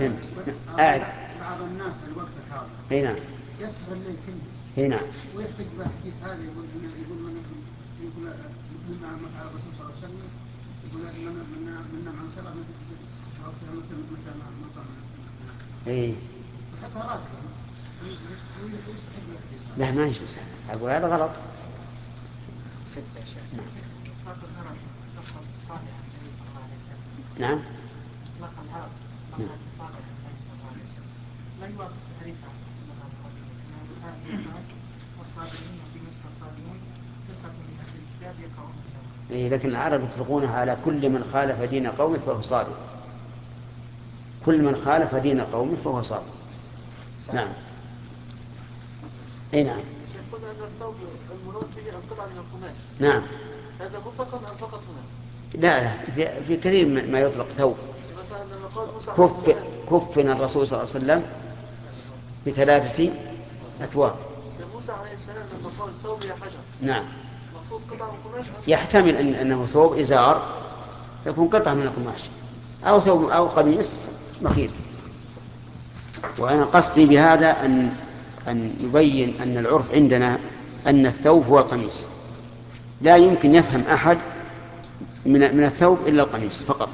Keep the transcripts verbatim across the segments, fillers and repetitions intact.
فهمت. أعد. بعض الناس الوقت هذا هنا يسهر الليل كله هنا ويحتج بحديث هذا يقول يقول من يقول مما ما فعل الرسول صلى الله عليه وسلم يقول من من من نام عن صلاة مثل وقتها مثل مثل ما ما قام. إيه. حتى راتبه ويستحق الحديث. لا ما يجوز، أقول هذا غلط. ستة يا شيخ. نعم. إطلاق العرب لفظ صالح النبي صلى الله عليه وسلم. نعم. إطلاق العرب لفظ صالح النبي صلى الله عليه وسلم لا يوافق تعريفها اللغة العربية كما يقال والصابرين في نسخة صابرون فرقة من أهل الكتاب يقرؤون التوراة. إيه لكن العرب يطلقونها على كل من خالف دين قومه فهو صابر. كل من خالف دين قومه فهو صابر. نعم. اي نعم. قلنا ان الثوب المراد به القطعه من القماش. نعم. هذا مطلقا ام فقط هنا؟ لا لا في, في كثير ما يطلق ثوب. مثلا لما قال موسى كف كفنا الرسول صلى الله عليه وسلم بثلاثة أثواب. موسى عليه السلام لما قال ثوب يا حجر. نعم. مقصود قطعه من القماش. يحتمل أن أنه ثوب إزار يكون قطعة من القماش أو ثوب أو قميص مخيط. وأنا قصدي بهذا أن أن يبين أن العرف عندنا أن الثوب هو القميص. لا يمكن يفهم أحد من من الثوب إلا القميص فقط.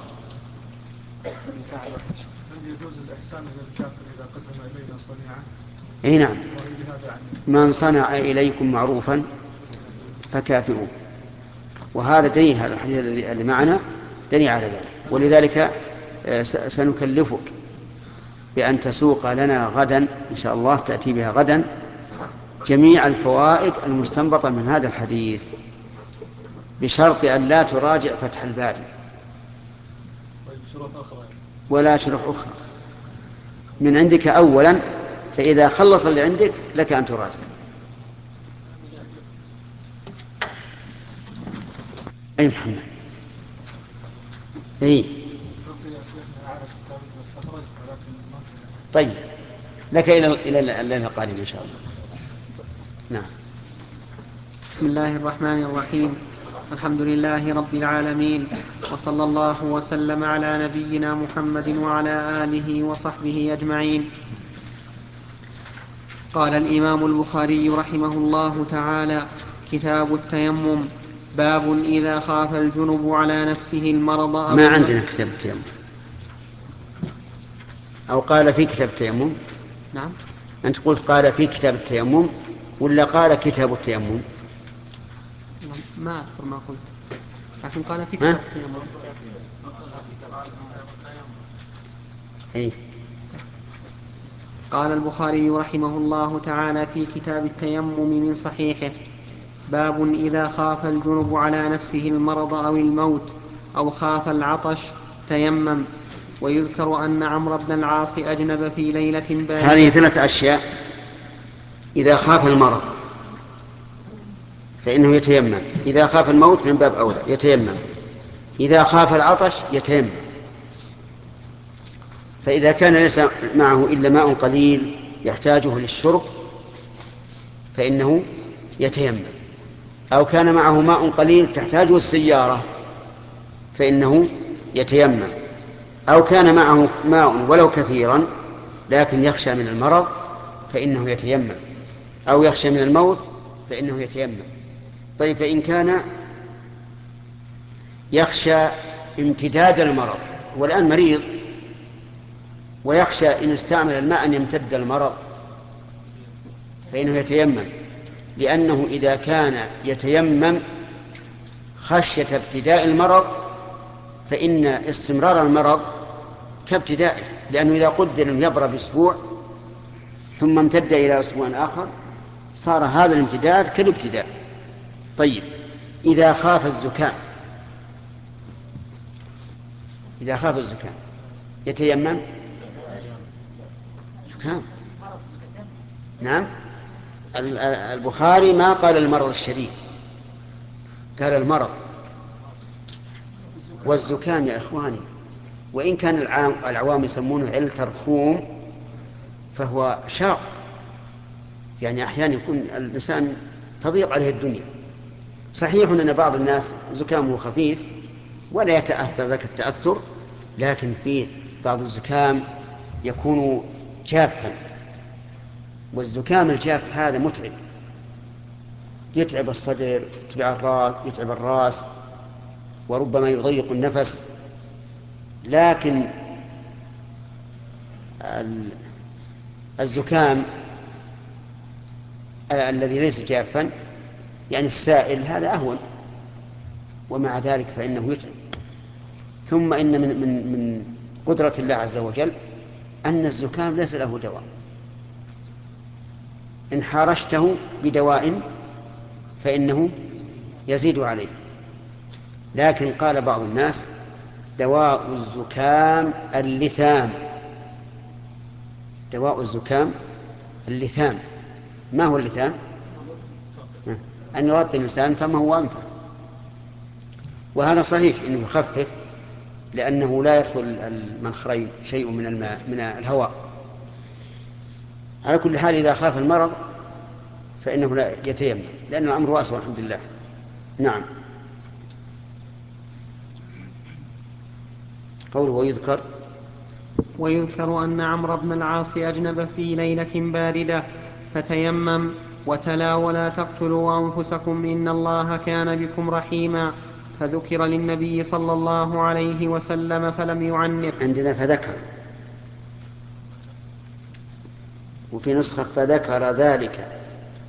هل يجوز الإحسان إلى الكافر إذا قدم إلينا صنيعا؟ أي نعم. من صنع إليكم معروفا فكافئوه. وهذا دليل، هذا الحديث الذي معنا دليل على ذلك. ولذلك سنكلفك بأن تسوق لنا غدا إن شاء الله، تأتي بها غدا جميع الفوائد المستنبطة من هذا الحديث بشرط أن لا تراجع فتح الباري ولا شروح أخرى من عندك أولا، فإذا خلص اللي عندك لك أن تراجع. أي محمد. أي طيب لك إلى إلى الليلة القادمة إن شاء الله. نعم. بسم الله الرحمن الرحيم. الحمد لله رب العالمين، وصلى الله وسلم على نبينا محمد وعلى آله وصحبه أجمعين. قال الإمام البخاري رحمه الله تعالى: كتاب التيمم. باب إذا خاف الجنب على نفسه المرض أو ما عندنا كتاب التيمم، أو قال في كتاب التيمم. نعم. أنت قلت قال في كتاب التيمم ولا قال كتاب التيمم؟ ما أذكر ما قلت، لكن قال في كتاب التيمم. إيه؟ قال البخاري رحمه الله تعالى في كتاب التيمم من صحيحه: باب إذا خاف الجنب على نفسه المرض أو الموت أو خاف العطش تيمم. ويذكر أن عمرو بن العاص أجنب في ليلة باردة. هذه ثلاث أشياء: إذا خاف المرض فإنه يتيمم، إذا خاف الموت من باب أولى يتيمم، إذا خاف العطش يتيمم. فإذا كان ليس معه إلا ماء قليل يحتاجه للشرب فإنه يتيمم، أو كان معه ماء قليل تحتاجه السيارة فإنه يتيمم، أو كان معه ماء ولو كثيرا لكن يخشى من المرض فإنه يتيمم، أو يخشى من الموت فإنه يتيمم. طيب فإن كان يخشى امتداد المرض، هو الآن مريض ويخشى إن استعمل الماء أن يمتد المرض فإنه يتيمم، لأنه إذا كان يتيمم خشية ابتداء المرض فإن استمرار المرض كابتدائه، لأنه إذا قدر أن يبرأ بأسبوع ثم امتد إلى أسبوع آخر صار هذا الامتداد كالابتداء. طيب إذا خاف الزكام، إذا خاف الزكام يتيمم؟ زكام. نعم. البخاري ما قال المرض الشديد، قال المرض. والزكام يا إخواني وإن كان العوام يسمونه علة الرخوم فهو شاق، يعني أحيانا يكون الإنسان تضيق عليه الدنيا. صحيح أن بعض الناس زكامه خفيف ولا يتأثر ذاك التأثر، لكن فيه بعض الزكام يكون جافا، والزكام الجاف هذا متعب، يتعب الصدر، يتعب الراس, يتعب الراس وربما يضيق النفس. لكن الزكام الذي ليس جافا يعني السائل هذا أهون، ومع ذلك فإنه يتعب. ثم إن من, من, من قدرة الله عز وجل أن الزكام ليس له دواء، إن حارشته بدواء فإنه يزيد عليه. لكن قال بعض الناس دواء الزكام اللثام، دواء الزكام اللثام. ما هو اللثام؟ أن يغطي الإنسان فما هو أنفه، وهذا صحيح إنه يخفف، لأنه لا يدخل المنخرين شيء من الماء من الهواء. على كل حال إذا خاف المرض فإنه لا يتيمم، لأن الأمر واسع والحمد لله. نعم. قوله ويذكر ويذكر أن عمرو بن العاص أجنب في ليلة باردة فتيمم وتلا ولا تقتلوا أنفسكم إن الله كان بكم رحيما، فذكر للنبي صلى الله عليه وسلم فلم يعنف. عندنا فذكر، وفي نسخة فذكر ذلك.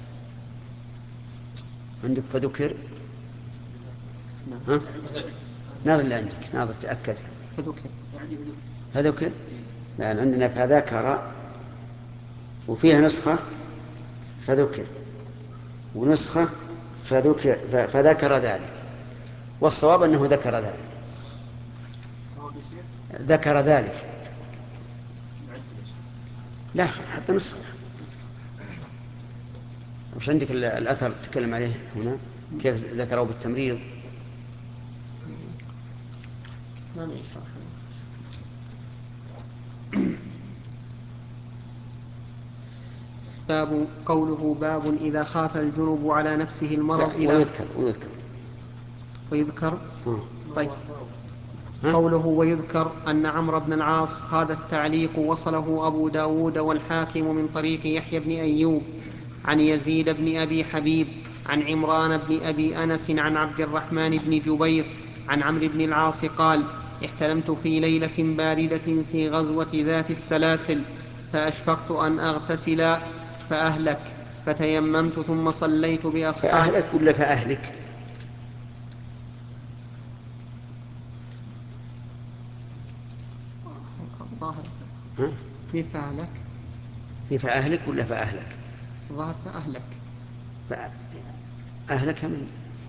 عندك فذكر؟ ها؟ ناظر اللي عندك، ناظر تأكد. فذكر فذكر؟ لأن عندنا فذكر، وفيها نسخة فذكر ونسخة فذكر, فذكر ذلك، والصواب أنه ذكر ذلك. ذكر ذلك لا حتى نسخة. وش عندك الأثر تكلم عليه هنا كيف ذكره بالتمريض؟ ما معي شرح. باب قوله باب إذا خاف الجنب على نفسه المرض إلى ويذكر ويذكر ويذكر آه. طيب. ها؟ قوله ويذكر أن عمرو بن العاص، هذا التعليق وصله أبو داود والحاكم من طريق يحيى بن أيوب عن يزيد بن أبي حبيب عن عمران بن أبي أنس عن عبد الرحمن بن جبير عن عمرو بن العاص قال: احتلمت في ليلة باردة في غزوة ذات السلاسل، فأشفقت أن أغتسل فأهلك، فتيممت ثم صليت بأصحابي. فأهلك ولا فأهلك؟ الظاهر ها؟ في فأهلك في فأهلك ولا فأهلك؟ الظاهر فأهلك فأهلك من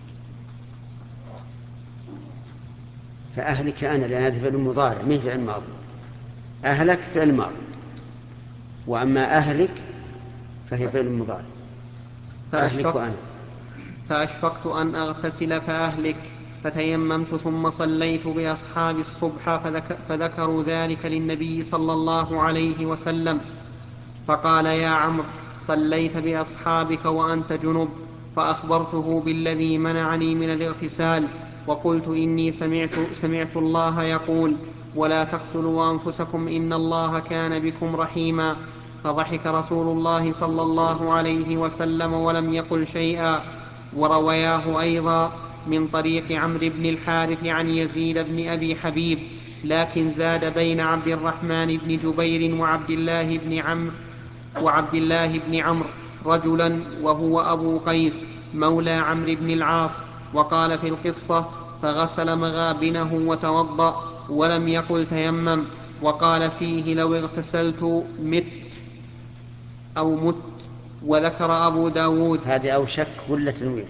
فأهلك أنا، لأن هذا فعل مضارع من فعل ماضي. أهلك فعل ماضي، وأما أهلك فهي فعل مضارع. أهلك وأنا. فأشفقت أن أغتسل فأهلك، فتيممت ثم صليت بأصحاب الصبح، فذك فذكروا ذلك للنبي صلى الله عليه وسلم، فقال: يا عمرو، صليت بأصحابك وأنت جنب؟ فأخبرته بالذي منعني من الاغتسال، وقلت: إني سمعت, سمعت الله يقول: ولا تقتلوا أنفسكم إن الله كان بكم رحيما. فضحك رسول الله صلى الله عليه وسلم ولم يقل شيئا. وروياه أيضا من طريق عمرو بن الحارث عن يزيد بن أبي حبيب، لكن زاد بين عبد الرحمن بن جبير وعبد الله بن عمرو وعبد الله بن عمرو رجلا وهو أبو قيس مولى عمرو بن العاص. وقال في القصة: فغسل مغابنه وتوضأ ولم يقل تيمم. وقال فيه: لو اغتسلت مت أو مت. وذكر أبو داود. هذه أو شك ولا تنوين؟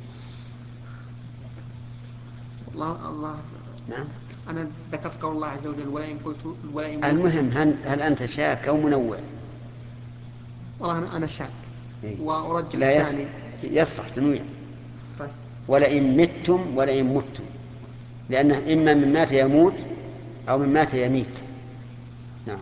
الله الله نعم. أنا ذكرت قول الله عز وجل: ولئن قلت ولئن المهم هل, هل أنت شاك أو منوع؟ والله أنا, أنا شاك. إيه؟ وأرجح لا يص... الثاني. يصلح تنويع. طيب. ولئن متم ولئن متم، لأنه إما من مات يموت أو من مات يميت. نعم.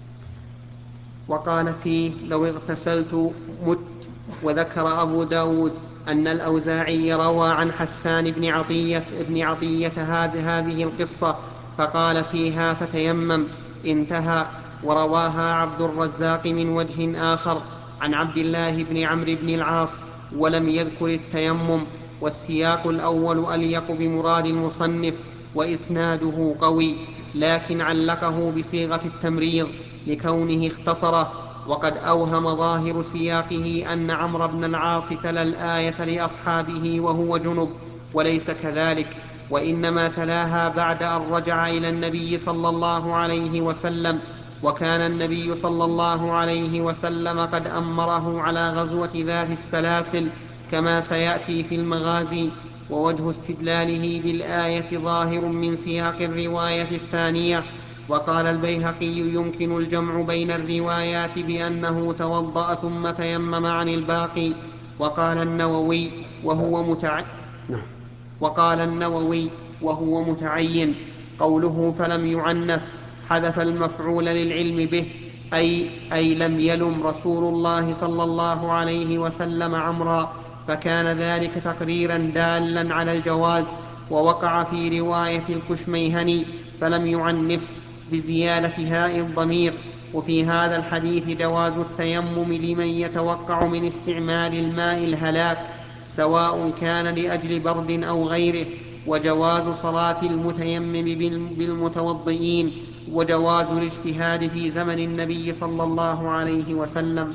وقال فيه: لو اغتسلت مت. وذكر أبو داود أن الأوزاعي روى عن حسان بن عطية, بن عطية هذه القصة، فقال فيها: فتيمم. انتهى. ورواها عبد الرزاق من وجه آخر عن عبد الله بن عمرو بن العاص ولم يذكر التيمم، والسياق الأول أليق بمراد المصنف وإسناده قوي، لكن علقه بصيغة التمريض لكونه اختصره، وقد أوهم ظاهر سياقه أن عمرو بن العاص تلا الآية لأصحابه وهو جنب، وليس كذلك، وإنما تلاها بعد أن رجع إلى النبي صلى الله عليه وسلم، وكان النبي صلى الله عليه وسلم قد أمره على غزوة ذات السلاسل كما سيأتي في المغازي. ووجه استدلاله بالآية ظاهر من سياق الرواية الثانية. وقال البيهقي يمكن الجمع بين الروايات بأنه توضأ ثم تيمم عن الباقي. وقال النووي وهو متع... وقال النووي وهو متعين قوله فلم يعنف حذف المفعول للعلم به، أي, أي لم يلم رسول الله صلى الله عليه وسلم عمرا، فكان ذلك تقريرا دالا على الجواز. ووقع في رواية الكشميهني فلم يعنف بزيادة هاء الضمير. وفي هذا الحديث جواز التيمم لمن يتوقع من استعمال الماء الهلاك سواء كان لأجل برد أو غيره، وجواز صلاة المتيمم بالمتوضئين، وجواز الاجتهاد في زمن النبي صلى الله عليه وسلم.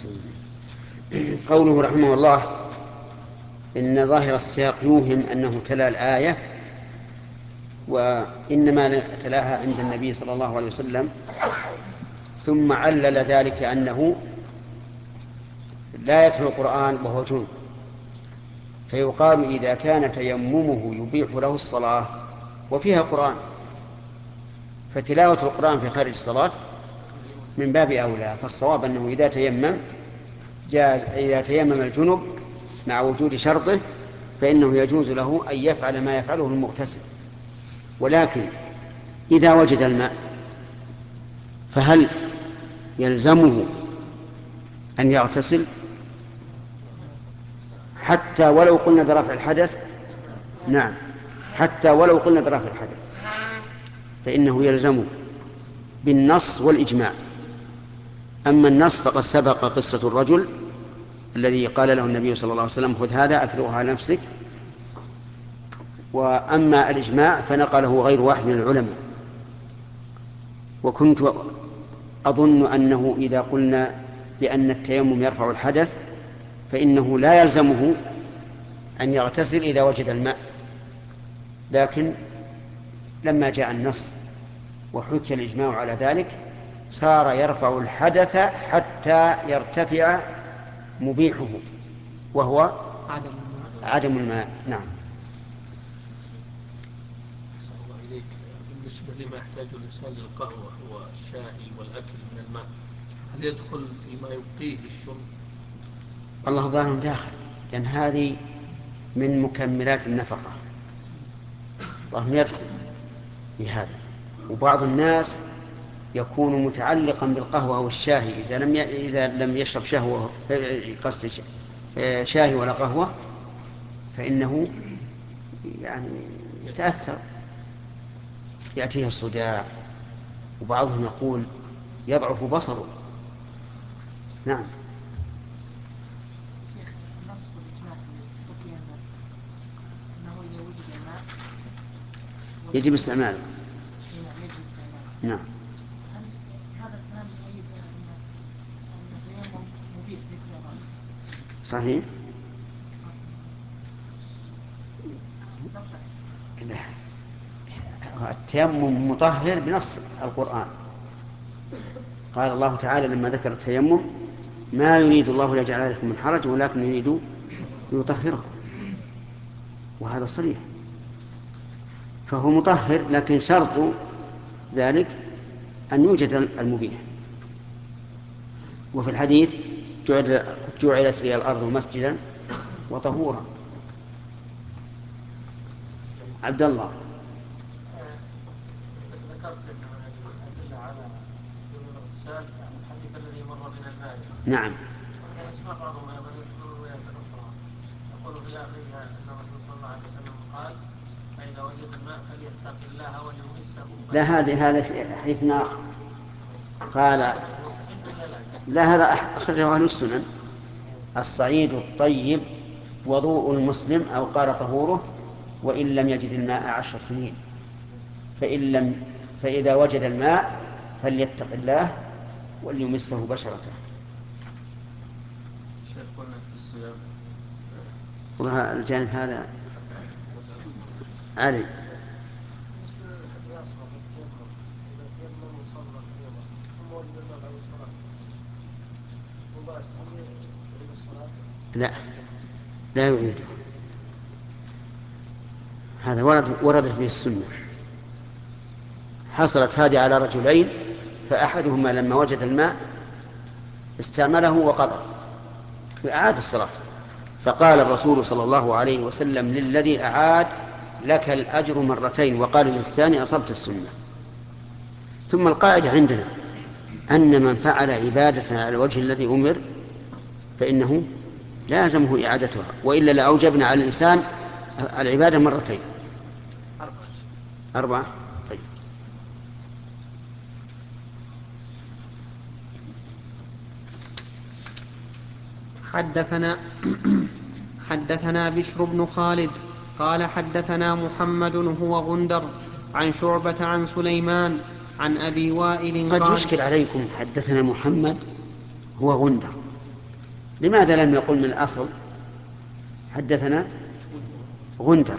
قوله رحمه الله إن ظاهر السياق يوهم أنه تلا الآية، وإنما تلاها عند النبي صلى الله عليه وسلم، ثم علل ذلك أنه لا يتلو القرآن وهو جنب، فيقال إذا كان تيممه يبيح له الصلاة وفيها قرآن فتلاوة القرآن في خارج الصلاة من باب أولى. فالصواب أنه إذا تيمم جاز، إذا تيمم الجنب مع وجود شرطه فإنه يجوز له أن يفعل ما يفعله المغتسل. ولكن إذا وجد الماء فهل يلزمه أن يغتسل حتى ولو قلنا برفع الحدث؟ نعم، حتى ولو قلنا برفع الحدث فإنه يلزمه بالنص والإجماع. أما النص فقد سبق قصة الرجل الذي قال له النبي صلى الله عليه وسلم خذ هذا أفرغها على نفسك. وأما الإجماع فنقله غير واحد من العلماء. وكنت أظن أنه إذا قلنا بأن التيمم يرفع الحدث فإنه لا يلزمه أن يغتسل إذا وجد الماء، لكن لما جاء النص وحكي الإجماع على ذلك صار يرفع الحدث حتى يرتفع مبيحه وهو عدم عدم الماء. نعم. أحسن الله إليك. بالنسبة لما يحتاج الإنسان للقهوة والشاي والأكل من الماء، هل يدخل فيما يبقيه الشرب؟ الله ظاهر داخل، لأن هذه من مكملات النفقة، ظاهر يدخل بهذا. وبعض الناس يكون متعلقا بالقهوة والشاي إذا لم ي... إذا لم يشرب شهوة قصد شاي ولا قهوة فإنه يعني يتأثر، يأتيه الصداع، وبعضهم يقول يضعف بصره. نعم. شيخ النص والإجماع حكي أنه إذا وجد الماء يجب استعماله. نعم يجب استعماله. نعم. هل هذا الكلام يؤيد أن التيمم مبيح للصيام؟ صحيح. لا. التيمم مطهر بنص القرآن. قال الله تعالى لما ذكر التيمم ما يريد الله ليجعل عليكم من حرج ولكن يريد ليطهركم، وهذا صريح، فهو مطهر، لكن شرط ذلك أن يوجد المبيح. وفي الحديث جعلت لي الأرض مسجدا وطهورا. عبد الله. ذكرت أن الأدلة على الاغتسال الحديث الذي مر بنا البارحة. نعم. يسمع بعضهم أيضا يذكر الروايات الأخرى يقول في آخرها أن الرسول صلى الله عليه وسلم قال فإذا وجد الماء فليتق الله وليمسه. لا، هذا هذا حديث آخر. قال لا، هذا أخرجه أهل السنن. الصعيد الطيب وضوء المسلم، أو قال طهوره، وإن لم يجد الماء عشر سنين. فإن لم فإذا وجد الماء فليتق الله وليمسه بشرته. شيخ قلنا في الصيام والله الجانب هذا علي. لا لا يعيد، هذا ورد وردت به السنة. حصلت هذه على رجلين، فأحدهما لما وجد الماء استعمله وقضى وأعاد الصلاة، فقال الرسول صلى الله عليه وسلم للذي أعاد: لك الأجر مرتين، وقال للثاني: أصبت السنة. ثم القاعدة عندنا أن من فعل عبادة على الوجه الذي أمر فإنه لازمه إعادتها، وإلا لأوجبنا على الإنسان العبادة مرتين. أربعة. طيب. حدثنا حدثنا بشر بن خالد قال حدثنا محمد هو غندر عن شعبة عن سليمان عن أبي وائل قد قال: يشكل عليكم حدثنا محمد هو غندر، لماذا لم يقل من الأصل حدثنا غندر؟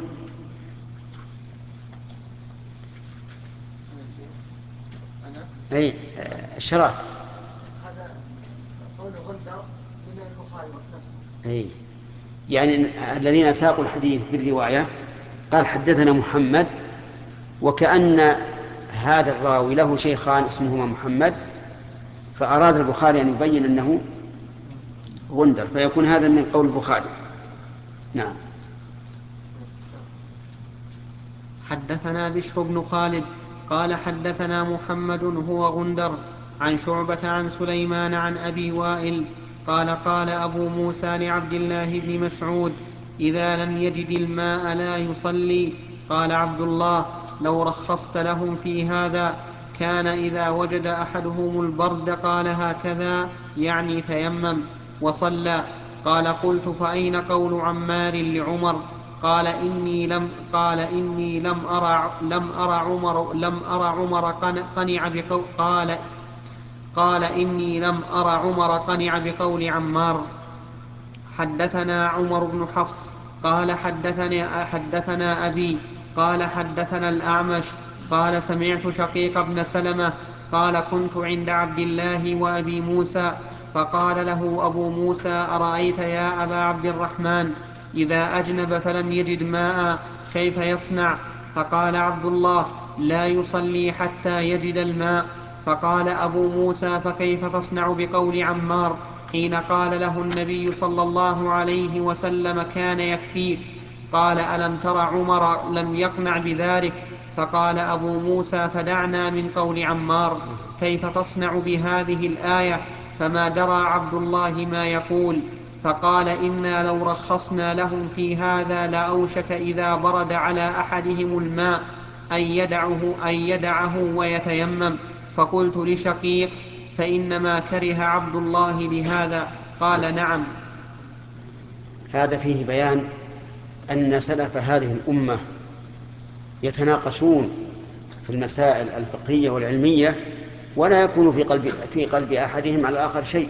أي الشراف هذا قول غندر من البخاري نفسه. أي يعني الذين ساقوا الحديث بالرواية قال حدثنا محمد، وكأن هذا الراوي له شيخان اسمهما محمد، فأراد البخاري أن يبين أنه غندر، فيكون هذا من قول البخاري. نعم. حدثنا بشر بن خالد قال حدثنا محمد هو غندر عن شعبة عن سليمان عن أبي وائل قال: قال أبو موسى لعبد الله بن مسعود: إذا لم يجد الماء لا يصلي. قال عبد الله: لو رخصت لهم في هذا كان إذا وجد أحدهم البرد قال هكذا، يعني تيمم وصلى. قال: قلت: فأين قول عمار لعمر؟ قال: إني لم قال إني لم أرى لم أرى عمر لم أرى عمر قنع بقول قال قال إني لم أرى عمر قنع بقول عمار. حدثنا عمر بن حفص قال حدثنا حدثنا أبي قال حدثنا الأعمش قال: سمعت شقيق بن سلمة قال: كنت عند عبد الله وأبي موسى، فقال له أبو موسى: أرأيت يا أبا عبد الرحمن إذا أجنب فلم يجد ماء كيف يصنع؟ فقال عبد الله: لا يصلي حتى يجد الماء. فقال أبو موسى: فكيف تصنع بقول عمار حين قال له النبي صلى الله عليه وسلم: كان يكفيك؟ قال: ألم تر عمر لم يقنع بذلك؟ فقال أبو موسى: فدعنا من قول عمار، كيف تصنع بهذه الآية؟ فما درى عبد الله ما يقول. فقال: إنا لو رخصنا لهم في هذا لأوشك إذا برد على أحدهم الماء أن يدعه, أن يدعه ويتيمم. فقلت لشقيق: فإنما كره عبد الله بهذا؟ قال: نعم. هذا فيه بيان أن سلف هذه الأمة يتناقشون في المسائل الفقهية والعلمية، ولا يكون في قلب في قلب أحدهم على الآخر شيء.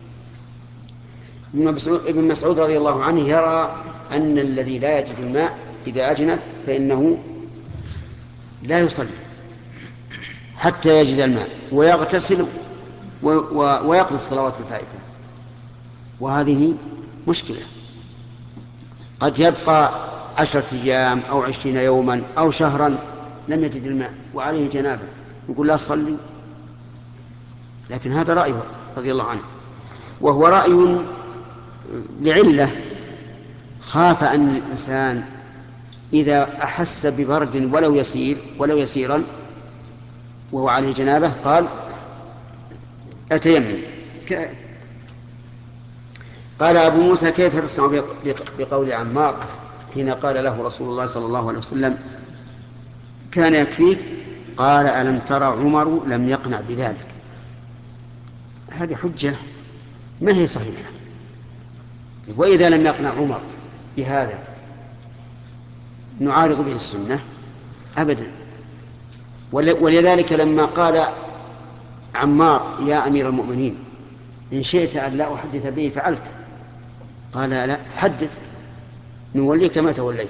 ابن مسعود رضي الله عنه يرى أن الذي لا يجد الماء إذا أجنب فإنه لا يصلي حتى يجد الماء، ويغتسل ويقضي الصلوات الفائتة. وهذه مشكلة، قد يبقى عشرة أيام أو عشرين يوما أو شهرا لم يجد الماء وعليه جنابه، نقول لا تصلي؟ لكن هذا رأيه رضي الله عنه، وهو رأي لعلة: خاف أن الإنسان إذا أحس ببرد ولو يسير ولو يسيرا وهو عليه جنابه قال: أتيمم. قال أبو موسى: كيف تصنع بقول عمار حين قال له رسول الله صلى الله عليه وسلم: كان يكفيك؟ قال: ألم ترى عمر لم يقنع بذلك؟ هذه حجة ما هي صحيحة. وإذا لم يقنع عمر بهذا نعارض به السنة أبدا. ولذلك لما قال عمار يا أمير المؤمنين إن شئت أن لا أحدث به فعلت، قال لا حدث نوليك ما توليت.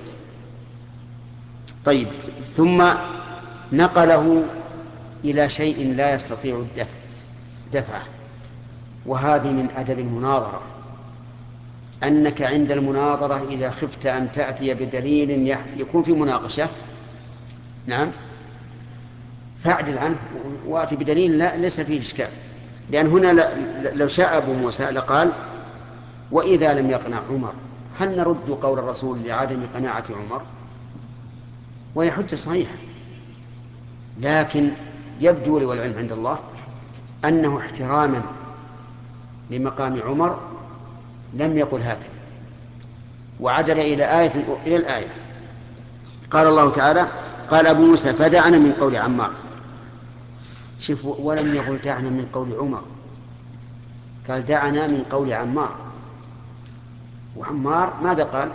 طيب، ثم نقله إلى شيء لا يستطيع الدفع دفعه، وهذه من أدب المناظرة، أنك عند المناظرة إذا خفت أن تأتي بدليل يكون في مناقشة، نعم، فاعدل عنه وأتي بدليل لا ليس فيه إشكال. لأن هنا لو شاء أبو موسى لقال وإذا لم يقنع عمر، هل نرد قول الرسول لعدم قناعة عمر؟ وهي حجة صحيحة. لكن يبدو لي والعلم عند الله أنه احتراما لمقام عمر لم يقل هكذا، وعدل إلى آية إلى الآية. قال الله تعالى قال أبو موسى فدعنا من قول عمار. شوف، ولم يقل دعنا من قول عمر، قال دعنا من قول عمار. وعمار ماذا قال؟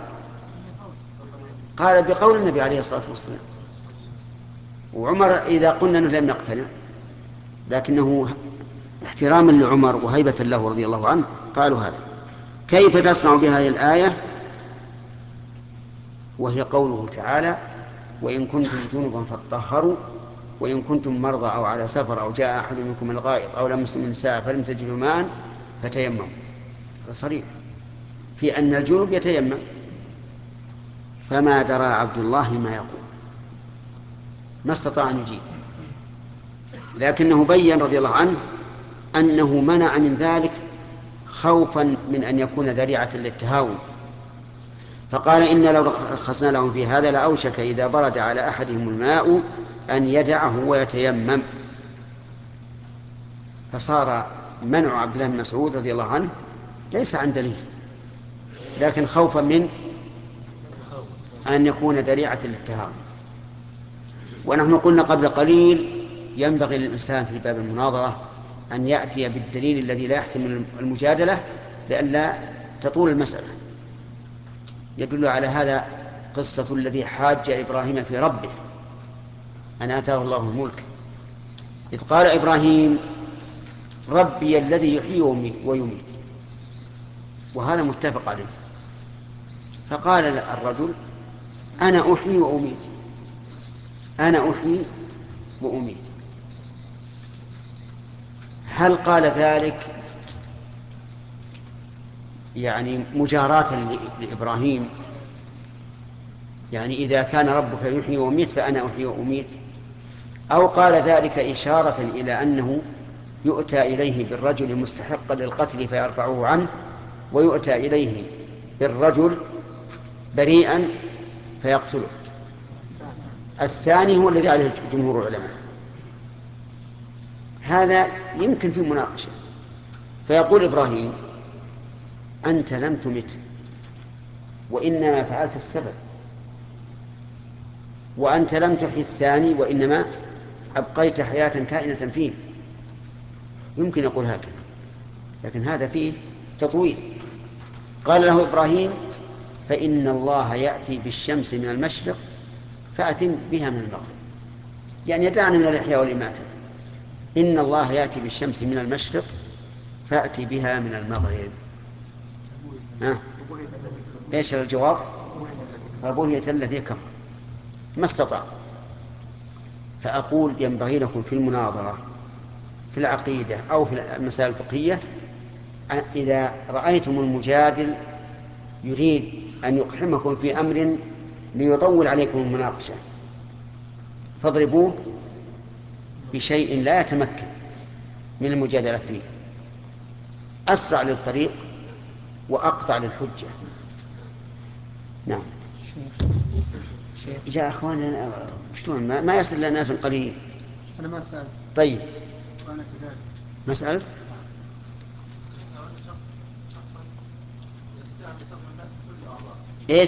قال بقول النبي عليه الصلاة والسلام. وعمر إذا قلنا أنه لم يقتنع، لكنه احتراما لعمر وهيبة له رضي الله عنه قالوا هذا. كيف تصنع بهذه الآية وهي قوله تعالى وإن كنتم جنبا فاطهروا وإن كنتم مرضى أو على سفر أو جاء أحد منكم من الغائط أو لمس النساء فلم تجدوا ماء فتيمموا. هذا صريح في أن الجنب يتيمم. فما درى عبد الله ما يقول، ما استطاع أن يجيب، لكنه بين رضي الله عنه أنه منع من ذلك خوفا من أن يكون ذريعة للتهاون. فقال إن لو رخصنا لهم في هذا لأوشك إذا برد على أحدهم الماء أن يدعه ويتيمم. فصار منع عبد الله بن مسعود رضي الله عنه ليس عن دليل، لكن خوفا من أن يكون ذريعة للتهاون. ونحن قلنا قبل قليل ينبغي للإنسان في باب المناظرة أن يأتي بالدليل الذي لا يحتمل المجادلة لئلا تطول المسألة. يدل على هذا قصة الذي حاج إبراهيم في ربه أن آتاه الله الملك، إذ قال إبراهيم ربي الذي يحيي ويميت، وهذا متفق عليه. فقال الرجل أنا أحيي وأميت، أنا أحيي وأميت. هل قال ذلك يعني مجاراة لإبراهيم، يعني إذا كان ربك يحيي ويميت فأنا أحيي وأميت، أو قال ذلك إشارة إلى أنه يؤتى إليه بالرجل مستحقا للقتل فيرفعه عنه، ويؤتى إليه بالرجل بريئا فيقتله؟ الثاني هو الذي عليه جمهور العلماء. هذا يمكن في مناقشة. فيقول إبراهيم أنت لم تمت وإنما فعلت السبب، وأنت لم تحيي الثاني وإنما أبقيت حياة كائنة فيه. يمكن يقول هكذا، لكن هذا فيه تطويل. قال له إبراهيم فإن الله يأتي بالشمس من المشرق فأت بها من المغرب، يعني يدعنا من الإحياء والإماتة. إن الله يأتي بالشمس من المشرق فأتي بها من المغرب. ها؟ إيش الجواب؟ فبهية الذي كفر ما استطاع. فأقول ينبغي لكم في المناظرة في العقيدة أو في المسائل الفقهية إذا رأيتم المجادل يريد أن يقحمكم في أمر ليطول عليكم المناقشة فاضربوه بشيء لا يتمكن من المجادلة فيه، أسرع للطريق وأقطع للحجة. نعم. جاء أخواني شلون ما, ما يصل لنا ناس قليل. أنا ما سألت. طيب ما سألت. إيش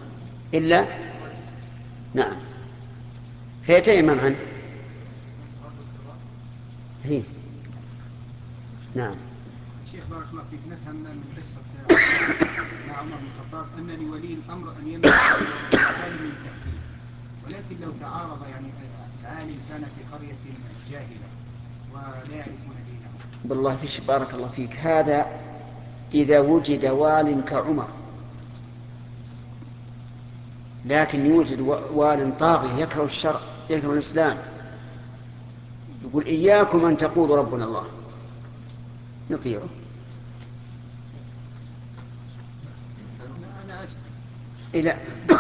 إلا نعم فيتيمم عنه. هي نعم. شيخ بارك الله فيك، نفهم من قصة مع عمر بن الخطاب أن لولي الأمر أن يمنع العالم من التحديث، ولكن لو تعارض يعني العالم كان في قرية جاهلة ولا يعرفون دينه. بالله فيش بارك الله فيك، هذا إذا وجد وال كعمر، لكن يوجد وال طاغي يكره الشرع يكره الإسلام، يقول إياكم أن تقولوا ربنا الله، نطيعه. أنا أسف. إلى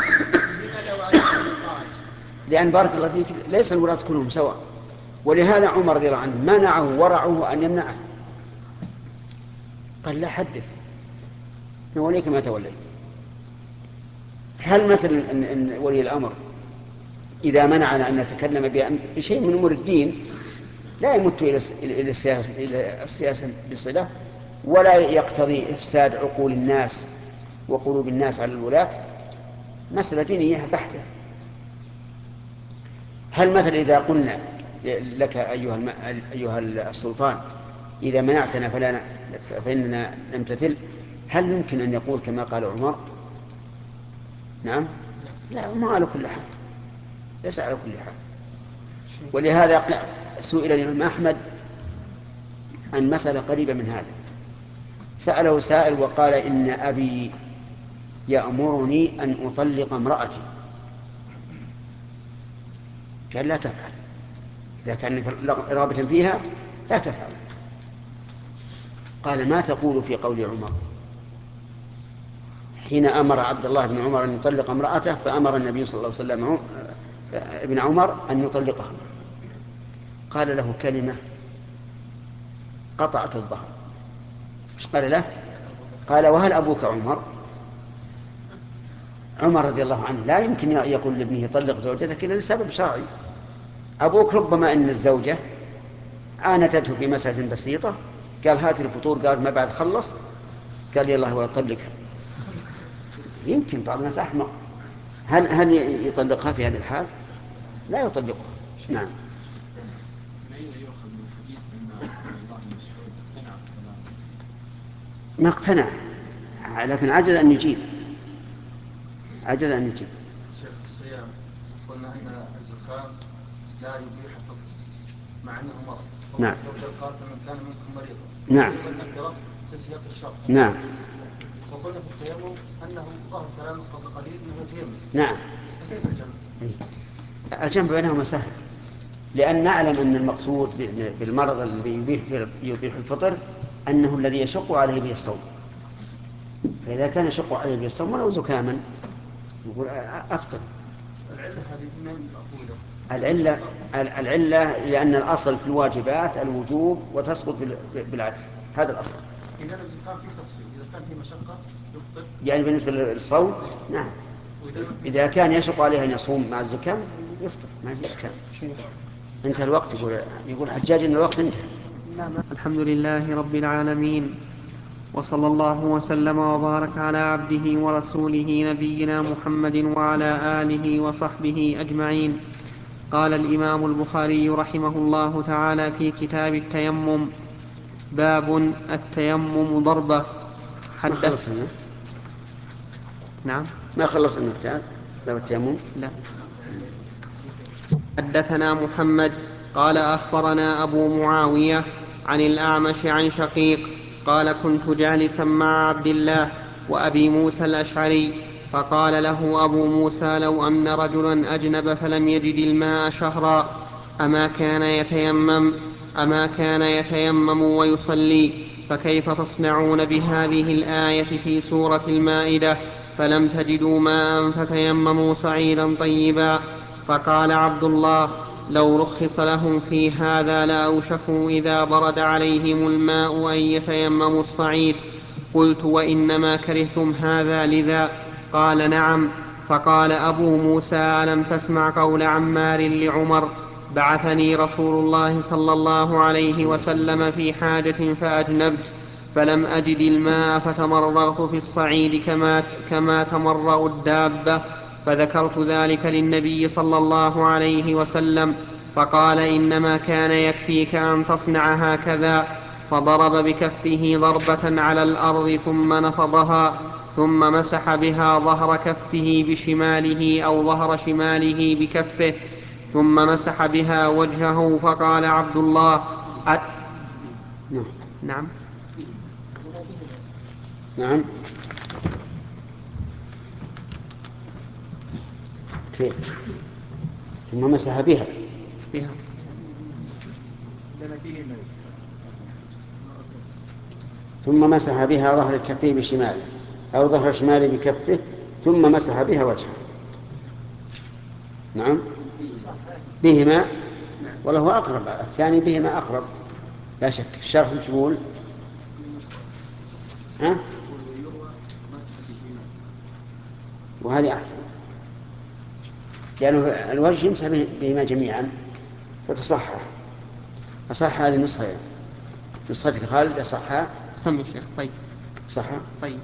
لأن بارك الله فيك ليس الولاة كلهم سواء، ولهذا عمر رضي الله عنه منعه ورعه أن يمنعه، قال لا حدث نوليك ما توليت. هل مثلا إن, إن ولي الأمر إذا منعنا أن نتكلم بشيء من أمور الدين لا يمت إلى السياسة, إلى السياسة بصلة، ولا يقتضي إفساد عقول الناس وقلوب الناس على الولاة، مسألة دينية بحتة. هل مثلا إذا قلنا لك أيها, الم... أيها السلطان إذا منعتنا فلا فإننا نمتثل، هل يمكن أن يقول كما قال عمر؟ نعم، لا، ما على كل حال، ليس على كل حال. ولهذا سئل الإمام أحمد عن مسألة قريبة من هذا، سأله سائل وقال إن أبي يأمرني أن أطلق امرأتي، قال لا تفعل، إذا كان رغبة فيها لا تفعل. قال ما تقول في قول عمر حين أمر عبد الله بن عمر أن يطلق امرأته، فأمر النبي صلى الله عليه وسلم ابن عمر أن يطلقها؟ قال له كلمة قطعت الظهر. ايش قال له؟ قال وهل أبوك عمر؟ عمر رضي الله عنه لا يمكن يقول لابنه طلق زوجتك إلا لسبب شرعي. أبوك ربما أن الزوجة عاندته في مسألة بسيطة، قال هات الفطور، قال ما بعد خلص، قال يلا هو يطلقها. يمكن بعض الناس أحمق، هل هل يطلقها في هذه الحال؟ لا يطلقها. نعم. ما اقتنع، لكن عجز أن يجيب، عجز أن يجيب. شيخ الصيام قلنا أن الزكاة لا يبيح الفطر مع أنه مرض. نعم. قال فمن كان منكم مريضا. نعم. النكرة في سياق الشرط. نعم. وقلنا في التيمم أنه ظهر كلامه قبل قليل أنه يتيمم. نعم. فكيف الجمع؟ الجمع بينهما سهل، لأن نعلم أن المقصود بالمرض الذي يبيح, يبيح الفطر أنه الذي يشق عليه به الصوم، فإذا كان يشق عليه به الصوم ولو زكاما يقول أفطر. العلة هذه من أقوله؟ العلة العلة لأن الأصل في الواجبات الوجوب وتسقط بالعكس، هذا الأصل. إذا الزكاة في تفصيل، إذا كان في مشقة يفطر يعني بالنسبة للصوم نعم، إذا كان يشق عليه أن يصوم مع الزكام يفطر، ما في إشكال. انتهى الوقت. يقول يقول حجاج إن الوقت انتهى. الحمد لله رب العالمين، وصلى الله وسلم وبارك على عبده ورسوله نبينا محمد وعلى آله وصحبه أجمعين. قال الإمام البخاري رحمه الله تعالى في كتاب التيمم: باب التيمم ضربة. ما خلصنا. نعم ما خلصنا الكتاب باب التيمم. لا. حدثنا محمد قال أخبرنا أبو معاوية عن الأعمش عن شقيق قال كنت جالسا مع عبد الله وأبي موسى الأشعري، فقال له أبو موسى: لو أن رجلا أجنب فلم يجد الماء شهرا أما كان يتيمم أما كان يتيمم ويصلي؟ فكيف تصنعون بهذه الآية في سورة المائدة: فلم تجدوا ماء فتيمموا صعيدا طيبا؟ فقال عبد الله: لو رخص لهم في هذا لأوشكوا إذا برد عليهم الماء أن يتيمموا الصعيد. قلت: وإنما كرهتم هذا لذا؟ قال: نعم. فقال أبو موسى: ألم تسمع قول عمار لعمر: بعثني رسول الله صلى الله عليه وسلم في حاجة فأجنبت فلم أجد الماء فتمرغت في الصعيد كما, كما تمرغ الدابة، فذكرت ذلك للنبي صلى الله عليه وسلم فقال إنما كان يكفيك أن تصنع هكذا، فضرب بكفه ضربة على الأرض ثم نفضها، ثم مسح بها ظهر كفه بشماله أو ظهر شماله بكفه، ثم مسح بها وجهه. فقال عبد الله أ... نعم نعم كيف ثم مسح بها بها ثم مسح بها ظهر الكفين بشماله أو ظهر شماله بكفه ثم مسح بها وجهه. نعم بهما، وله أقرب، الثاني بهما أقرب لا شك. الشرح مش يقول؟ ها؟ وهذه أحسن، لأنه الوجه يمسح بهما جميعا فتصحح. أصح هذه النسخة، نسختك خالد أصحها؟ سمي الشيخ. طيب صحها؟ طيب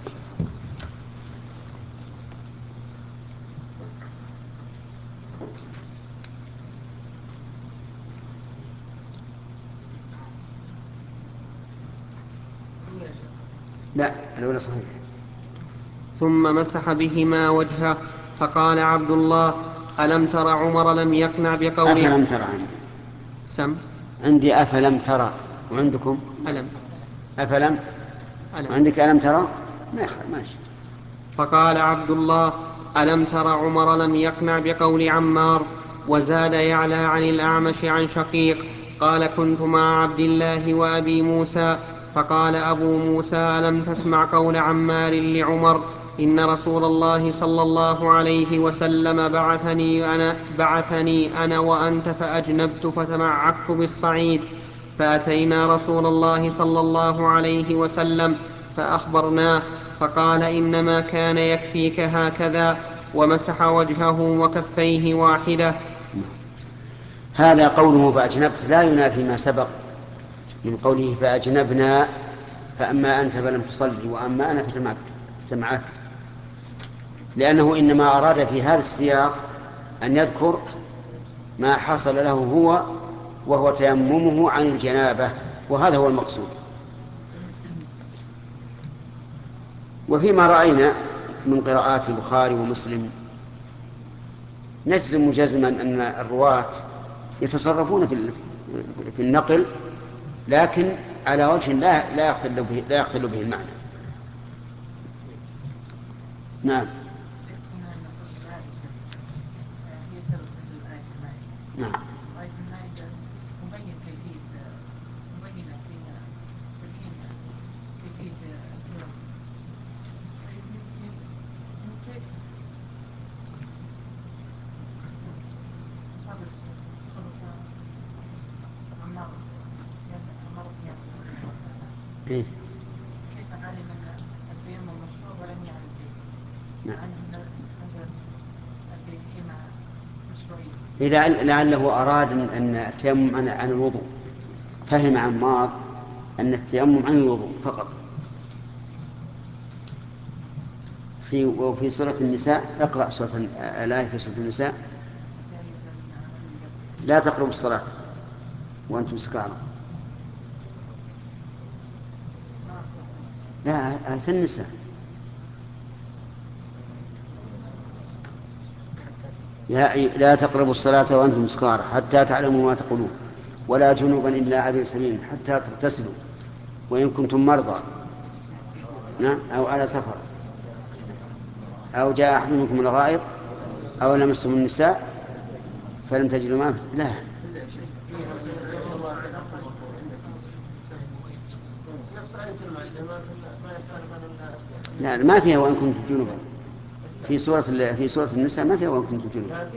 لا الأولى صحيح. ثم مسح بهما وجهه. فقال عبد الله ألم تر عمر لم يقنع بقول أفلم ترى عندي سم عندي أفلم ترى، وعندكم ألم أفلم، ألم وعندك ألم ترى ماشي. فقال عبد الله ألم تر عمر لم يقنع بقول عمار. وزاد يعلى عن الأعمش عن شقيق قال كنت مع عبد الله وأبي موسى فقال أبو موسى ألم تسمع قول عمار لعمر إن رسول الله صلى الله عليه وسلم بعثني أنا, بعثني أنا وأنت فأجنبت فتمعكت بالصعيد فأتينا رسول الله صلى الله عليه وسلم فأخبرناه فقال إنما كان يكفيك هكذا، ومسح وجهه وكفيه واحدة. هذا قوله فأجنبت لا ينافي ما سبق من قوله فأجنبنا، فأما أنت فلم تصلي وأما أنا فتمعكت، لأنه إنما أراد في هذا السياق أن يذكر ما حصل له هو وهو تيممه عن الجنابة، وهذا هو المقصود. وفيما رأينا من قراءات البخاري ومسلم نجزم جزما أن الرواة يتصرفون في النقل، لكن على وجه لا لا يختل به لا يختل به المعنى. نعم نعم مبين كيفية مبينة فيها تبين كيفية التيمم. كيف تصرف تصرف عمار عمار بن ياسر إيه؟ كيف علم أن التيمم مشروع ولم يعلم كيف؟ نعم. نزلت فيهما مشروعية. إذا لعله أراد أن التيمم عن عن الوضوء، فهم عمار أن التيمم عن الوضوء فقط. في وفي سورة النساء اقرأ سورة الآية في سورة النساء لا تقربوا الصلاة وأنتم سكارى. لا في النساء لا تقربوا الصلاة وأنتم سكارى حتى تعلموا ما تقولون ولا جنوبا إلا عابر سبيل حتى تغتسلوا وإن كنتم مرضى نعم أو على سفر أو جاء أحد منكم الغائط أو لمستم النساء فلم تجدوا ماء. لا لا ما فيها وإن كنتم جنوبا. في سورة في سورة النساء ما فيها وإن كنتم جنوبا.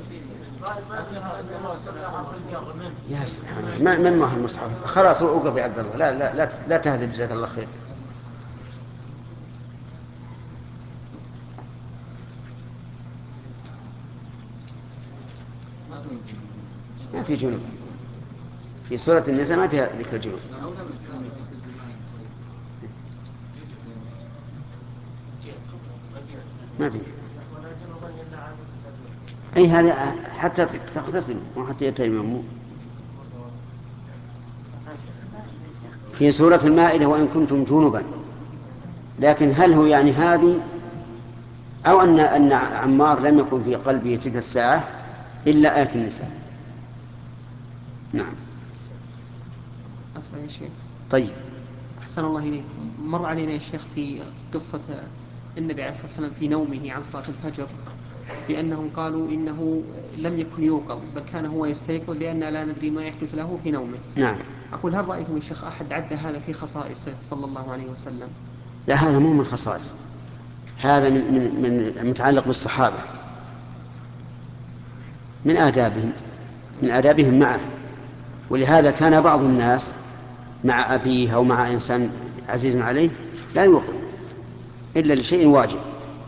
يا سبحان الله من ما هو المصحف. خلاص وقف يا عبد الله. لا لا لا, لا تهذب جزاك الله خير. ما في جنوب في سورة النساء ما فيها ذكر الجنوب. ما في أي هذا حتى تغتسلوا وحتى يتيمموا. في سورة المائدة وإن كنتم جنبا، لكن هل هو يعني هذه أو أن أن عمار لم يكن في قلبه تلك الساعة إلا آية النساء؟ نعم. أصلا يا شيخ. طيب. أحسن الله إليك. مر علينا يا شيخ في قصة النبي عليه الصلاة والسلام في نومه عن صلاة الفجر بأنهم قالوا إنه لم يكن يوقظ بل كان هو يستيقظ لأن لا ندري ما يحدث له في نومه. نعم. أقول هل رأيتم يا شيخ أحد عد هذا في خصائصه صلى الله عليه وسلم؟ لا، هذا مو من خصائص، هذا من من من متعلق بالصحابة، من آدابهم من آدابهم معه. ولهذا كان بعض الناس مع أبيه أو مع إنسان عزيز عليه لا يوقظ إلا لشيء واجب.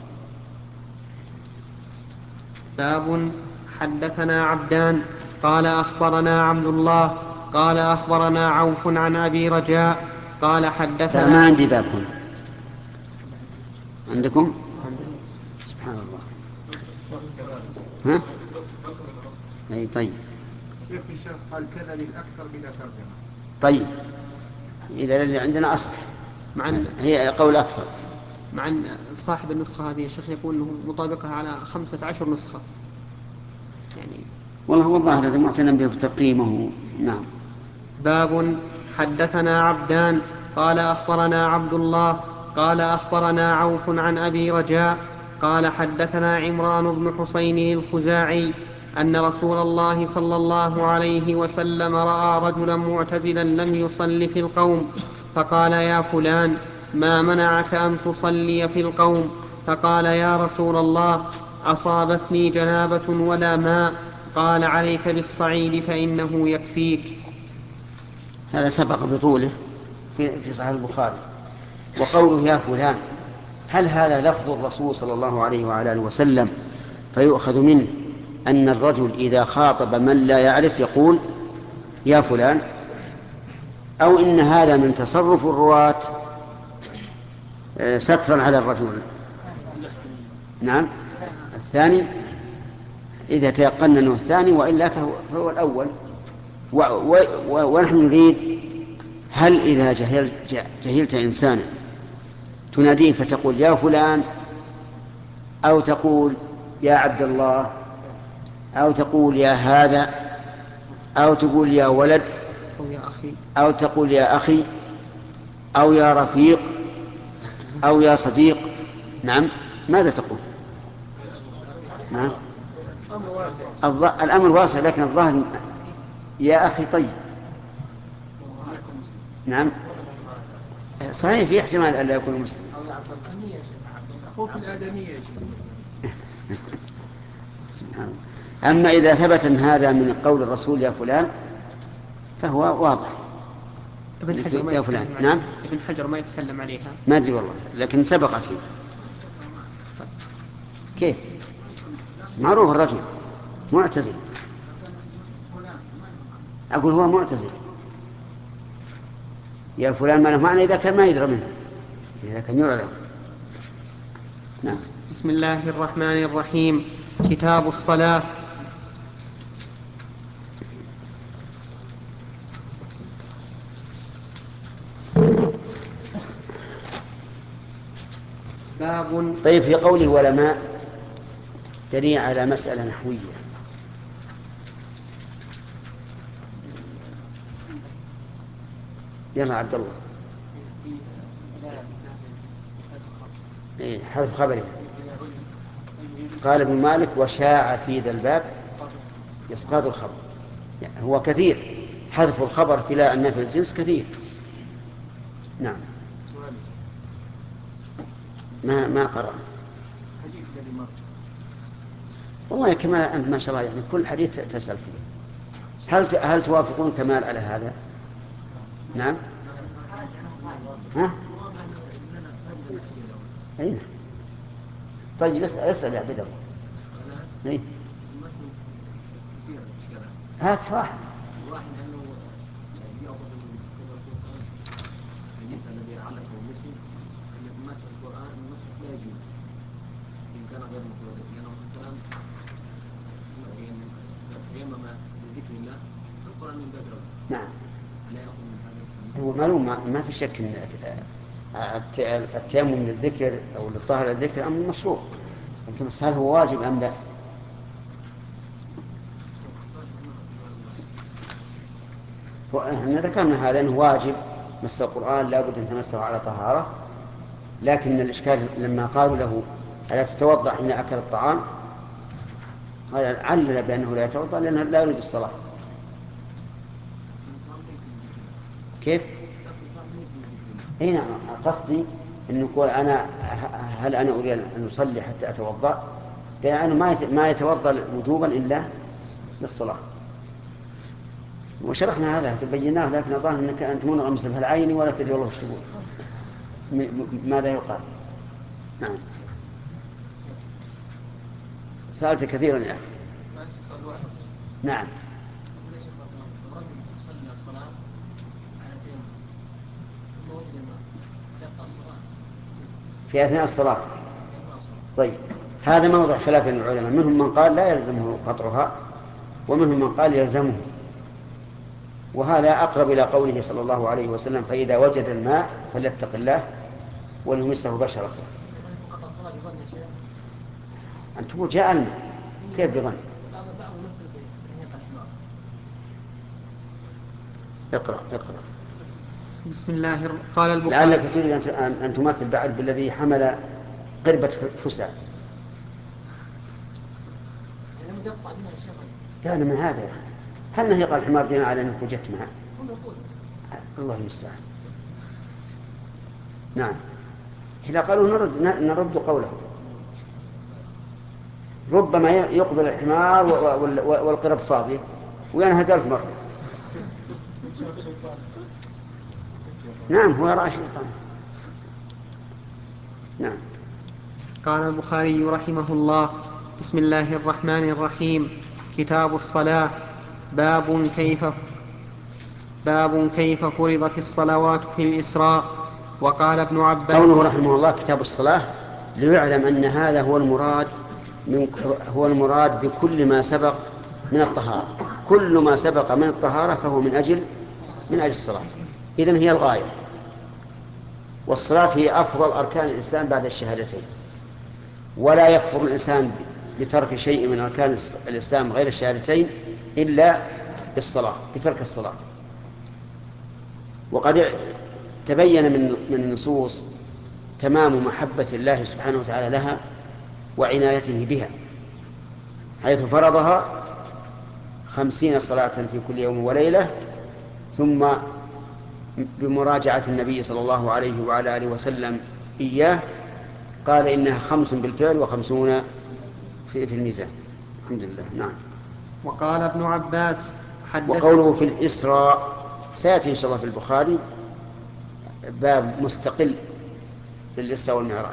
باب حدثنا عبدان قال أخبرنا عبد الله قال أخبرنا عوف عن أبي رجاء قال حدثنا. ما عندي باب هنا، عندكم؟ سبحان الله. ها؟ أي طيب. كيف الشيخ قال كذا للأكثر بلا ترجمة؟ طيب إذا اللي عندنا أصح مع هي قول أكثر. مع أن صاحب النسخة هذه يا شيخ يقول أنه مطابقة على خمسة عشر نسخة يعني. والله هو الظاهر الذي معتنى به بتقييمه. نعم. باب حدثنا عبدان قال أخبرنا عبد الله قال أخبرنا عوف عن أبي رجاء قال حدثنا عمران بن حسين الخزاعي أن رسول الله صلى الله عليه وسلم رأى رجلا معتزلا لم يصل في القوم فقال يا فلان ما منعك أن تصلي في القوم؟ فقال يا رسول الله أصابتني جنابة ولا ماء. قال عليك بالصعيد فإنه يكفيك. هذا سبق بطوله في في صحيح البخاري. وقوله يا فلان، هل هذا لفظ الرسول صلى الله عليه وعلى اله وسلم فيؤخذ منه أن الرجل إذا خاطب من لا يعرف يقول يا فلان، أو إن هذا من تصرف الرواة سترا على الرجل؟ نعم الثاني، إذا تيقنا أنه الثاني، وإلا فهو, فهو الأول. و و و ونحن نريد هل إذا جهلت, جهلت إنسانا تناديه فتقول يا فلان، أو تقول يا عبد الله، أو تقول يا هذا، أو تقول يا ولد، أو يا أخي، أو تقول يا أخي، أو يا رفيق، أو يا صديق، نعم ماذا تقول؟ نعم الأمر واسع، لكن الظاهر يا أخي طيب. نعم صحيح، في احتمال أن لا يكون مسلم. أخوك الآدمية. أما إذا ثبت أن هذا من قول الرسول يا فلان فهو واضح. ابن حجر ما يا فلان. يتكلم نعم ابن حجر ما يتكلم عليها، ما أدري والله، لكن سبقت فيه. كيف معروف الرجل معتزل، أقول هو معتزل. يا فلان ما له معنى إذا كان ما يدرى منه، إذا كان يعلم. نعم. بسم الله الرحمن الرحيم. كتاب الصلاة. باب. طيب في قوله ولماء دليل على مسألة نحوية. يلا عبد الله. إيه حذف خبره. قال ابن مالك وشاع في ذا الباب إسقاط الخبر، يعني هو كثير حذف الخبر في لا النفي الجنس كثير. نعم. ما ما قرأ والله كمال أنت ما شاء الله، يعني كل حديث تسأل فيه. هل هل توافقون كمال على هذا؟ نعم. ها؟ أين؟ طيب اسأل, اسأل يا عبد الله. إيه؟ هات واحد. واحد انه يعبد الحديث الذي علقه مسلم ان مسح القران المسح لا يجوز ان كان غير مفرد، لانه مثلا تيمم لذكر الله القرآن من باب أولى. نعم. لا يأخذ من هذا. هو معلوم ما, ما في شك ان الت- التيمم للذكر او للطهر للذكر امر مشروع، لكن بس هل هو واجب ام لا؟ احنا ذكرنا هذا انه واجب، مس القرآن لابد ان تمسه على طهارة، لكن الاشكال لما قالوا له الا تتوضا حين اكل الطعام قال علل بانه لا يتوضا لانه لا يريد الصلاة. كيف؟ اي نعم، قصدي انه يقول انا هل انا اريد ان اصلي حتى اتوضا، يعني ما ما يتوضا وجوبا الا للصلاه. وشرحنا هذا بيناه، لكن الظاهر انك انت منغمس في العين ولا تدري والله وش تقول ماذا يقال. نعم. سألت كثيرا يا اخي. نعم. في أثناء الصلاة. طيب هذا موضع خلاف بين العلماء، منهم من قال لا يلزمه قطعها ومنهم من قال يلزمه، وهذا أقرب إلى قوله صلى الله عليه وسلم فإذا وجد الماء فليتق الله وليمسه بشرته. أن تقول جاء الماء كيف بظن؟ اقرأ اقرأ. بسم الله الر- قال البخاري. لعلك تريد أن تماثل بعد بالذي حمل قربة فسع. كان من هذا يا أخي، هل نهي قال الحمار جينا على أنك وجدت معه؟ الله المستعان. نعم. إذا قالوا نرد, نرد قوله، ربما يقبل الحمار والقرب فاضية وينهى ألف مرة. نعم هو رأى شيطان. نعم. قال البخاري رحمه الله: بسم الله الرحمن الرحيم. كتاب الصلاة. باب كيف باب كيف فرضت الصلوات في الإسراء. وقال ابن عباس. قوله رحمه الله كتاب الصلاة ليعلم أن هذا هو المراد من هو المراد بكل ما سبق من الطهارة، كل ما سبق من الطهارة فهو من أجل من أجل الصلاة، إذن هي الغاية. والصلاة هي أفضل أركان الإسلام بعد الشهادتين، ولا يكفر الإنسان بترك شيء من أركان الإسلام غير الشهادتين إلا بالصلاة، بترك الصلاة. وقد تبين من من النصوص تمام محبة الله سبحانه وتعالى لها وعنايته بها، حيث فرضها خمسين صلاة في كل يوم وليلة، ثم بمراجعة النبي صلى الله عليه وعلى آله وسلم إياه قال إنها خمس بالفعل وخمسون في, في الميزان. الحمد لله. نعم. وقال ابن عباس حدث. وقوله في الإسراء سيأتي إن شاء الله في البخاري باب مستقل للإسراء والمعراج.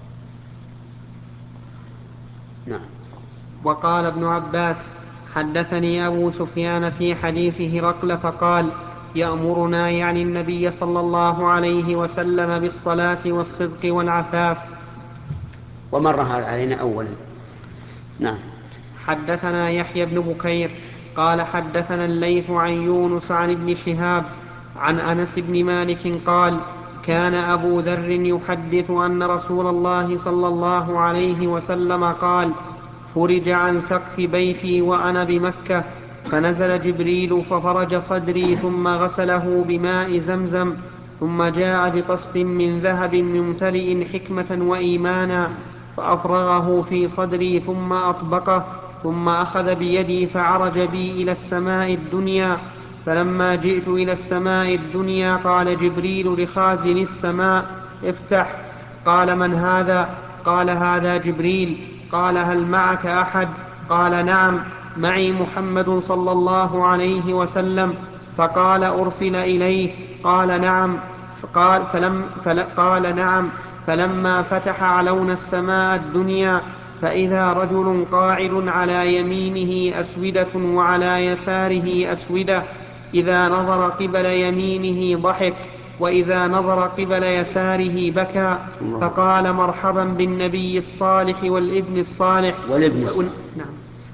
نعم. وقال ابن عباس حدثني أبو سفيان في حديث هرقل فقال: يأمرنا يعني النبي صلى الله عليه وسلم بالصلاة والصدق والعفاف. ومر هذا علينا أولا. نعم. حدثنا يحيى بن بكير قال حدثنا الليث عن يونس عن ابن شهاب عن أنس بن مالك قال: كان أبو ذر يحدث أن رسول الله صلى الله عليه وسلم قال: فرج عن سقف بيتي وأنا بمكة، فنزل جبريل ففرج صدري ثم غسله بماء زمزم، ثم جاء بطست من ذهب ممتلئ حكمة وإيمانا فأفرغه في صدري ثم أطبقه، ثم أخذ بيدي فعرج بي إلى السماء الدنيا. فلما جئت إلى السماء الدنيا قال جبريل لخازن السماء: افتح. قال: من هذا؟ قال: هذا جبريل. قال: هل معك أحد؟ قال: نعم، معي محمد صلى الله عليه وسلم. فقال: أرسل إليه؟ قال: نعم. قال, فلم فل قال: نعم. فلما فتح علونا السماء الدنيا فإذا رجل قاعد على يمينه أسودة وعلى يساره أسودة، إذا نظر قبل يمينه ضحك وإذا نظر قبل يساره بكى، فقال: مرحبا بالنبي الصالح والابن الصالح والابن الصالح. نعم.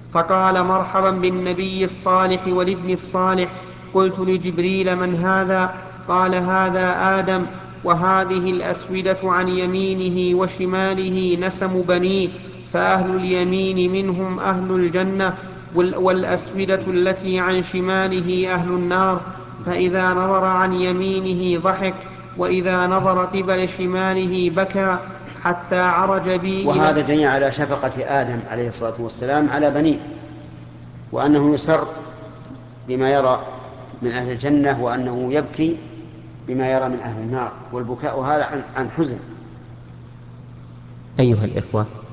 فقال مرحبا بالنبي الصالح والابن الصالح. قلت لجبريل من هذا؟ قال هذا آدم، وهذه الأسودة عن يمينه وشماله نسم بنيه، فأهل اليمين منهم أهل الجنة، والأسودة التي عن شماله أهل النار. فإذا نظر عن يمينه ضحك، وإذا نظر قبل شماله بكى، حتى عرج بي إلى. وهذا دليل على شفقة آدم عليه الصلاة والسلام على بنيه، وأنه يسر بما يرى من أهل الجنة، وأنه يبكي بما يرى من أهل النار، والبكاء هذا عن حزن. أيها الإخوة،